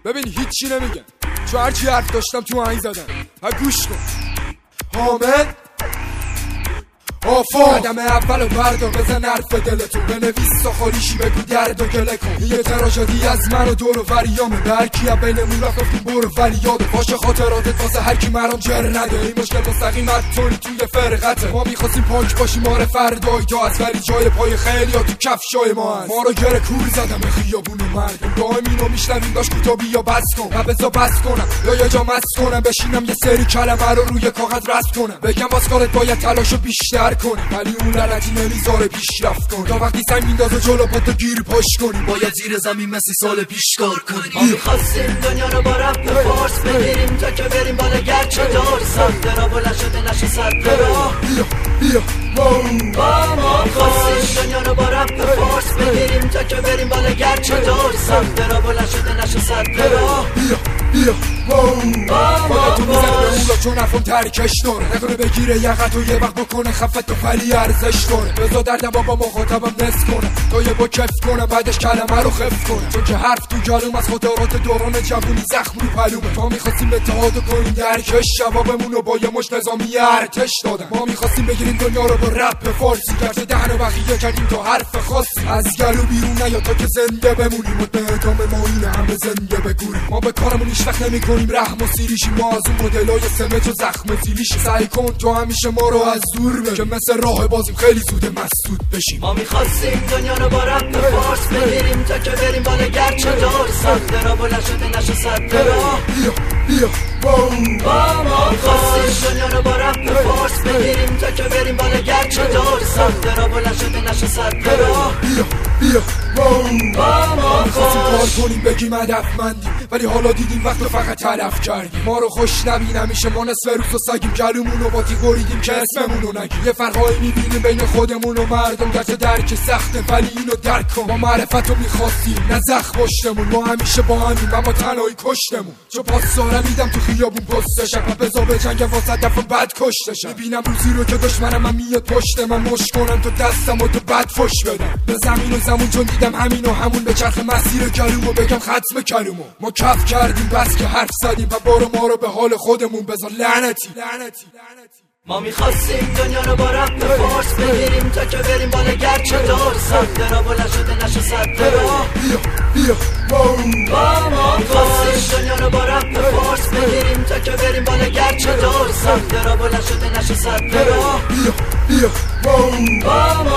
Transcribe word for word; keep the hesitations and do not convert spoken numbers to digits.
ببین هیچی نمیگم چون هرچی حرف داشتم تو آهنگ زدم. ها گوش کن. حامد آفا قدم اول و بردار بزن حرف دلتو بنویس ساخاریشی بگو درد و گله کن. یه تراژدی از من و دور و فریامه برکی ها بینمون رفتیم برو ولی یاده باشه خاطراتت واسه هر کی مرام جر نده. این مشکل مستقیم توی توی فرقته. ما میخواستیم پانک باشیم ماره فردای تا از ولی جای پای خیلی ها تو کفشای ما هست. ما رو گره کور زدم به خیابون و مردم دائم اینو میشنویم داشت کوتابی یا بس کن و بذار بس کنم یا یه جا مست کنم بشینم یه سری کلمه رو روی کاغذ رسم کنم بگم باز کارت باید تلاشو بیشتر کنی ولی اون لعنتی نمیذاره پیشرفت کنی تا وقتی سنگ میندازه جلو پاتو گیر پاش کنی باید زیر زمین مثل سال پیش کار کنی. ما میخواستیم دنیا رو با رپ فارس بگیریم تا که بریم بالا گرچه دار سخت را بلند شده نشه صد راه. بیا بیا ما میخواستیم دنیا رو با رپ فارس بگیریم تا که بریم بالا گرچه دار سخت را بلند شده نشه صد راه. بیا بیا باید تو میزنه به اون را چون افرام ترکش داره نکنه بگیره یقت و یه وقت بکنه خفت و ولی ارزش داره بذار دردم با مخاطبم نس کنه تا یه با کف کنه بعدش کلمه رو خف کنه چون که حرف تو گلوم از خاطرات دوران جوونی زخم رو پلومه. ما میخواستیم اتحاد کنیم درکش جوابمون رو با یه مش نظامی ارتش دادن. ما میخواستیم بگیریم دنیا رو با رپ فارسی گرچه دهن و بقیه کردیم تا حرف خاصی از گلو بیرون نیا تا که زنده بمونیم و به ادامه ما اینه همه زنده بگوریم. ما به کارمون هیچ وقت نمیکنیم رحم و سیریشی ما از اون مدلای سمت و زخم زیلیشی سعی کن تو همیشه ما رو از دور بگی که مثل راه بازیم خیلی زود مسدود بشیم. ما میخواستیم دنیا رو با رپ فارس بگیریم تا که بریم بالا گرچه دار سخت را بلند شده نشه صد راه. بیا بیا ما میخواستیم دنیا رو با رپ فارس بگیریم تا که بریم بالا گرچه دار سخت را بلند شده نشه صد راه. بیا بیا ما میخواستیم کار کنیم بگیم هدفمندیم ولی حالا دیدیم وقت رو فقط تلف کردیم. ما رو خوش نبین همیشه ما نصف روز و سگیم گلومون رو باتی بریدیم که اسممون رو نگیم. یه فرقایی میبینیم بین خودمون و مردم گرچه درک سخته ولی اینو درک کن. ما معرفت رو میخواستیم نه زخم پشتمون ما همیشه با همیم اما تنهایی کشتمون چون پاس ساره میدم تو خیابون پستشم و بذار به جنگ واسه دفعه بعد کشتشم. میبینم روزی رو که دشمنم من میاد پشت من مش کنم تو دستم و تو بعد فش بدم به زمین و زمون چون دیدم همین و همون به چرخ مسیر کلومو بگم ختم کلومو. ما کف کردیم بس که حرف زدیم و بارو ما رو به حال خودمون بذار لعنتی لعنتی. ما میخواستیم دنیا رو با رپ فارس بگیریم تا که بریم بالا گرچه دار سخت را بلند شده نشه صد راه. بیا بیا ما میخواستیم دنیا رو با رپ فارس بگیریم تا که بریم بالا گرچه دار سخت را بلند شده نشه صد راه. بیا بیا